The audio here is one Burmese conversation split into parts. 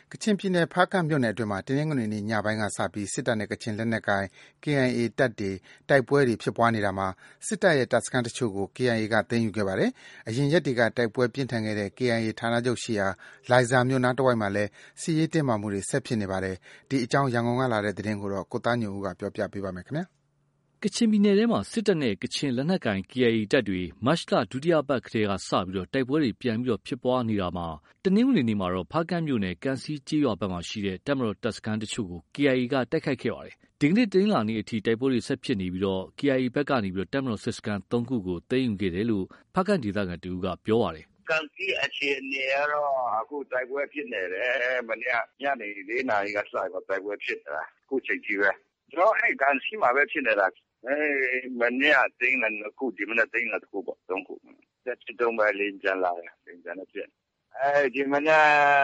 ကချင်ပြည်နယ်ဖားကန့်မြို့နယ်အတွင်းမှာတနင်္ဂနွေနေ့ညပိုင်းကစပြီးစစ်တပ်နဲ့ကချင်လက်နက်ကိုင် KIA တပ်တွေတိုက်ပွဲတွေဖြစ်ပွားနေတာမှာစစ်တပ်ရဲ့တပ်စခန်းတချို့ကို KIA ကသိမ်းယူခဲ့ပါတယ်။အရင်ရက်တွေကတိုက်ပွဲပြင်းထန်ခဲ့တဲ့ KIA ဌာနချုပ်ရှိရာလိုင်ဇာမြို့နားတဝိုက်မှာလည်းစစ်ရေးတင်းမာမှုတွေဆက်ဖြစ်နေပါတယ်။ဒီအကြောင်းရန်ကုန်ကလာတဲ့သတင်းကိုကိုသားညွန့်ဦးကပြောပြပေးပါမယ်။ကချင်ပြည်နယ်ထဲမှာစစ်တပ်နဲ့ကချင်လက်နက်ကိုင် KIA တပ်တွေမတ်လဒုတိယပတ်ကတည်းကစပြီးတိုက်ပွဲတွေပြန်လည်ဖြစ်ပွားနေတာမှာတနင်္ဂနွေနေ့မှာတော့ဖားကန့်မြို့နယ်ကံဆီးကျေးရွာဘက်မှာရှိတဲ့တပ်မတော်တပ်စခန်းတချို့ကို KIA ကတိုက်ခိုက်ခဲ့ပါတယ်။ဒီကနေ့တနင်္လာနေ့အထိတိုက်ပွဲတွေဆက်ဖြစ်နေပြီး KIA ဘက်ကနေတပ်မတော်စစ်စခန်း 3 ခုကိုသိမ်းယူခဲ့တယ်လို့ဖားကန့်ဒေသခံတဦးကပြောပါတယ်။ကံဆီးအခြေအနေကတော့အခုတိုက်ပွဲဖြစ်နေတယ်။မနေ့ညနေ 4 နာရီကစတော့တိုက်ပွဲဖြစ်နေတာ။အခုချိန်ကြီးပဲ။ကျွန်တော်ကံဆီးမှာပဲဖြစ်နေတာ။မနေ့ကသိမ်းတယ်2ခုဒီမနေ့သိမ်းတယ်1ခုပေါ့3ခု။စစ်တုံးပဲလင်းပြန်လာတယ်လင်းပြန်နေဖြစ်။ဒီမနေ့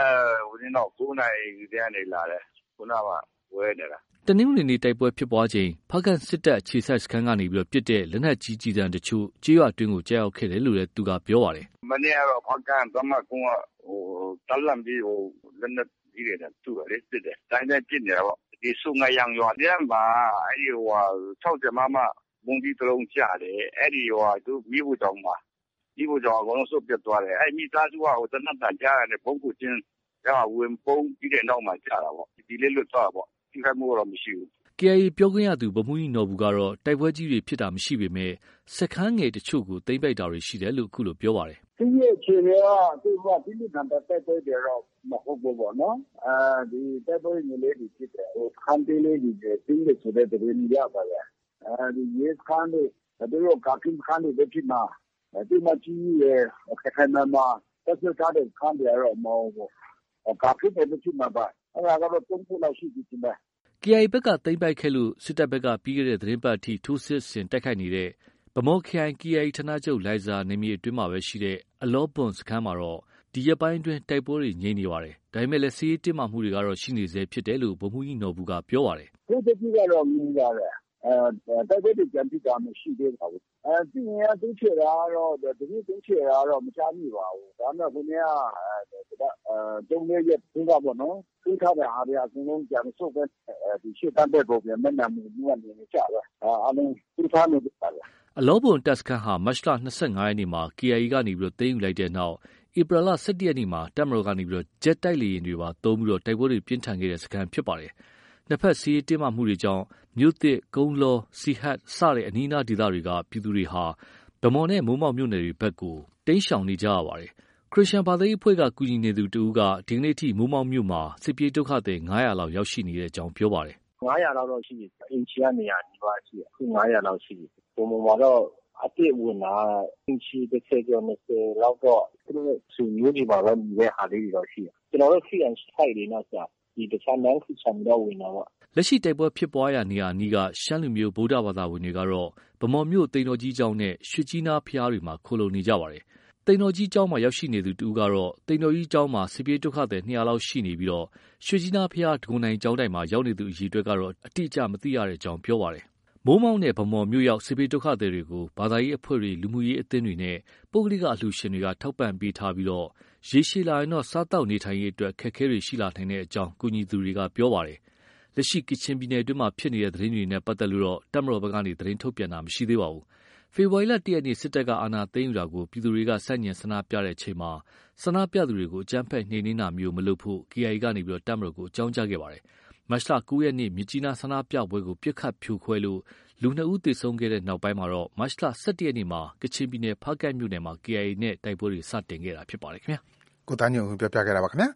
9 နာရီကနေလာတယ်ခုနကဝဲနေတာတနင်္ဂနွေနေ့တိုက်ပွဲဖြစ်ပွားချိန်ဖားကန့်စစ်တပ်အခြေစိုက်စခန်းကနေပစ်တဲ့လက်နက်ကြီးတန်းတချို့ကျေးရွာအတွင်းကိုကြားရောက်ခဲ့တယ်လို့လည်းသူကပြောပါတယ်။မနေ့ကတော့ဖားကန့်သမကုန်းကတလန့်ပြီးလက်နက်ကြီးတွေနဲ့တူတယ်စစ်တယ်။တိုင်းနဲ့ပြစ်နေတာပေါ့။ဒီစုံငရံရွာထဲမှာ60 မမဘုံဒီတလုံးကျတယ်။သူမိဖို့တောင်မှာမိဖို့တောင်အကုန်လုံးစုပ်ပြတ်သွားတယ်။မိသားစုကတနတ်တန်ကြားရတယ်ဘုံကိုချင်းဝင်ပုံးပြီးတဲ့နောက်မှာကြာတာပေါ့။ဒီလေးလွတ်သွားပေါ့။ထိခိုက်မှုတော့မရှိဘူး။ KIA ပြောခွင့်ရသူဗိုလ်မှူးကြီးနော်ဘူကတော့တိုက်ပွဲကြီးတွေဖြစ်တာမရှိပေမဲ့စခန်းငယ်တချို့ကိုသိမ်းပိုက်တာတွေရှိတယ်လို့အခုလိုပြောပါတယ်။ဒီအခြေအနေကသူကပြင်းထန်တဲ့တိုက်ပွဲတွေတော့မဟုတ်ဘူးပေါ့နော်။ဒီတိုက်ပွဲငယ်လေးတွေဖြစ်တယ်။ခန်းသေးလေးတွေတင်းတယ်ဆိုတဲ့သတင်းရပါတယ်။ဒီရဲစခန်းတွေသူတို့ကာကင်းခန်းတွေဖြစ်မှာဒီမကြီးရဲ့ခိုင်မှာတက်ဆွထားတဲ့ခန်းတွေတော့မဟုတ်ဘူး။ကာကင်းတွေဖြစ်မှာပါ။အဲ့ဒါကတော့3ခုလောက်ရှိပြီတင်တယ်။ KIA ဘက်ကသိမ်းပိုက်ခဲ့လို့စစ်တပ်ဘက်ကပြီးခဲ့တဲ့သတင်းပတ်အထိထိုးစစ်ဆင်တိုက်ခိုက်နေတဲ့ဗမော်ခရိုင် KIA ဌာနချုပ်လိုင်ဇာနယ်မြေအတွင်းမှာပဲရှိတဲ့အလောဘွမ်စခန်းမှာတော့ဒီရက်ပိုင်းအတွင်းတိုက်ပွဲတွေငြိမ်နေပါတယ်။ဒါပေမဲ့လည်းစစ်ရေးတင်းမာမှုတွေကတော့ရှိနေဆဲဖြစ်တယ်လို့ဗိုလ်မှူးကြီးနော်ဘူကပြောပါတယ်။ဒီတစ်ခုကတော့မြင်ရတယ်။တိုက်ပွဲတွေပြန်ဖြစ်တာမရှိသေးပါဘူး။ပြီးရင်သူချေတာကတော့ဒီနေ့သူချေတာတော့မချမိပါဘူး။ဒါပေမဲ့ခုနေ့က3-4 ရက်ပြီးတော့ပေါ့နော်။ပြီးထားတဲ့အားတွေအကုန်လုံးပြန်ဆုတ်ပဲဒီရှေ့တန်းတဲ့ပုံပြန်မနှံမှုကနေကြတယ်။အားလုံးပြီးထားနေကြတယ်အလောဘွမ်တပ်စခန်းဟာမတ်လ25 ရက်နေ့မှာ KIA ကနေသိမ်းယူလိုက်တဲ့နောက်ဧပြီလ17 ရက်နေ့မှာတပ်မတော်ကနေဂျက်တိုက်လေယာဉ်တွေပါသုံးပြီးတိုက်ပွဲတွေပြင်းထန်ခဲ့တဲ့စခန်းဖြစ်ပါတယ်။နှစ်ဖက်စစ်ရေးတင်းမာမှုတွေကြောင့်မြို့သစ်ကုန်းလောစီဟတ်စတဲ့အနီးအနားဒေသတွေကပြည်သူတွေဟာဗမော်နဲ့မိုးမောက်မြို့နယ်တွေဘက်ကိုတိမ်းရှောင်နေကြရပါတယ်။ခရစ်ယာန်ဘာသာရေးအဖွဲ့ကကူညီနေသူတဦးကဒီကနေ့အထိမိုးမောက်မြို့မှာစစ်ပြေးဒုက္ခသည်900လောက်ရောက်ရှိနေတဲ့အကြောင်းပြောပါတယ်။900လောက်တော့ရှိတယ်။အင်ချီကနေရာဒီပါရှိတယ်။အခု900လောက်ရှိတယ်။ပုံမှန်မှာတော့အပြည့်ဝင်လာအင်ချီ30ကျော်20လောက်တော့သူတို့ဆွေမျိုးတွေပါတော့နေတဲ့ဟာလေးတွေတော့ရှိတယ်။ကျွန်တော်တို့ခရီးရန်ဆိုင်တွေနဲ့ကြာဒီတခြားနန်းခီချန်တော့ဝင်တော့လက်ရှိတိုက်ပွဲဖြစ်ပွားရာနေရာအနီးကရှမ်းလူမျိုးဗုဒ္ဓဘာသာဝင်တွေကတော့ဗမော်မြို့တိန်တော်ကြီးကျောင်းနဲ့ရွှေကြီးနားဖျားတွေမှာခိုလုံနေကြပါတယ်။တိန်တော်ကြီးကျောင်းမှာရောက်ရှိနေသူတူကတော့တိန်တော်ကြီးကျောင်းမှာစစ်ပြေးဒုက္ခသည်200လောက်ရှိနေပြီးရွှေကြီးနားဖျားဒဂုံနိုင်ကျောင်းတိုင်မှာရောက်နေသူအရေအတွက်ကတော့အတိအကျမသိရတဲ့အကြောင်းပြောပါတယ်။မိုးမောက်နဲ့ဗမော်မြို့ရောက်စစ်ပြေးဒုက္ခသည်တွေကိုဘာသာရေးအဖွဲ့တွေလူမှုရေးအသင်းတွေနဲ့ပုဂ္ဂလိကအလှူရှင်တွေကထောက်ပံ့ပေးထားပြီးရေရှည်လာရင်စားတောက်နေထိုင်ရေးအတွက်အခက်အခဲတွေရှိလာနိုင်တဲ့အကြောင်းကူညီသူတွေကပြောပါတယ်။လက်ရှိကချင်ပြည်နယ်အတွင်းမှာဖြစ်နေတဲ့သတင်းတွေနဲ့ပတ်သက်လို့တပ်မတော်ဘက်ကနေသတင်းထုတ်ပြန်တာမရှိသေးပါဘူး။ဖေဖော်ဝါရီလ1 ရက်နေ့စစ်တပ်ကအာဏာသိမ်းယူတာကိုပြည်သူတွေကဆန့်ကျင်ဆန္ဒပြတဲ့အချိန်မှာဆန္ဒပြသူတွေကိုအကြမ်းဖက်နှိမ်နင်းတာမျိုးမလုပ်ဖို့ KIA ကနေတပ်မတော်ကိုအကြောင်းကြားခဲ့ပါတယ်။မတ်လ9 ရက်နေ့မြစ်ကြီးနားဆန္ဒပြပွဲကိုပြစ်ခတ်ဖြိုခွဲလို့လူ 2 ဦးသေဆုံးခဲ့တဲ့နောက်ပိုင်းမှာမတ်လ17 ရက်နေ့မှာကချင်ပြည်နယ်ဖားကန့်မြို့နယ်မှာ KIA နဲ့တိုက်ပွဲတွေစတင်ခဲ့တာဖြစ်ပါတယ်ခင်ဗျာကိုသားညွန့်ဦးပြောပြခဲ့တာပါခင်ဗျာ